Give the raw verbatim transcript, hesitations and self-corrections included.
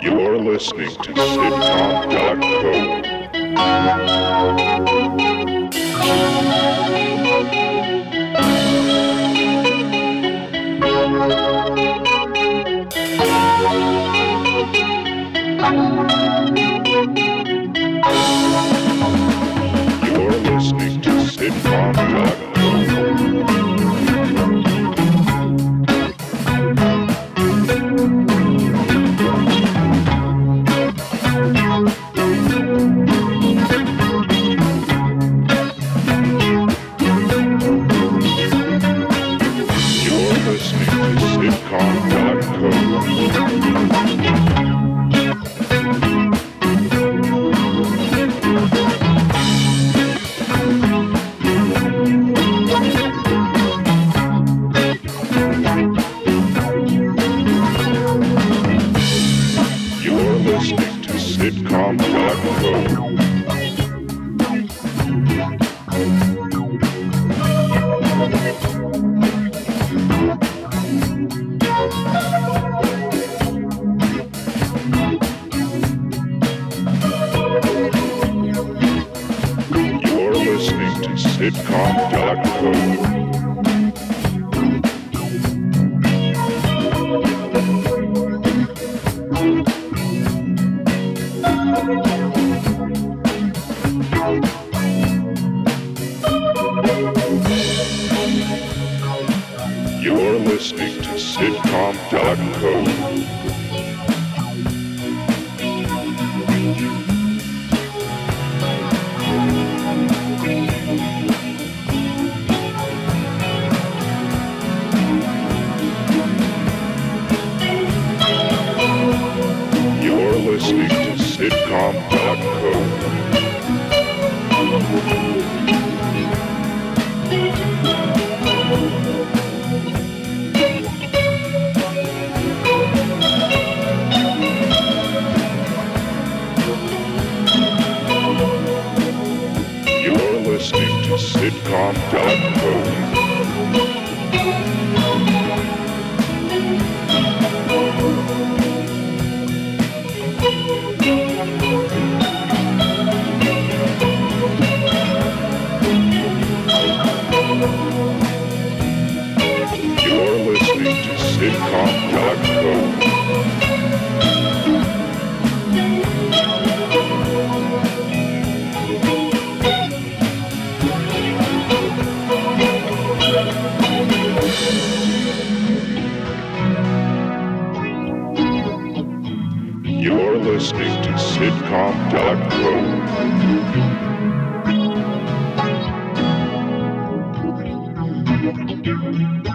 You're listening to sitcom dot co. You're listening to sitcom dot co. You're listening to sitcom dot co. You're listening to sitcom dot co. You're listening to sitcom dot co. You're listening to sitcom dot co. You're listening to sitcom dot co. You're listening to sitcom dot co. You're listening to sitcom dot co. You're listening to sitcom dot co.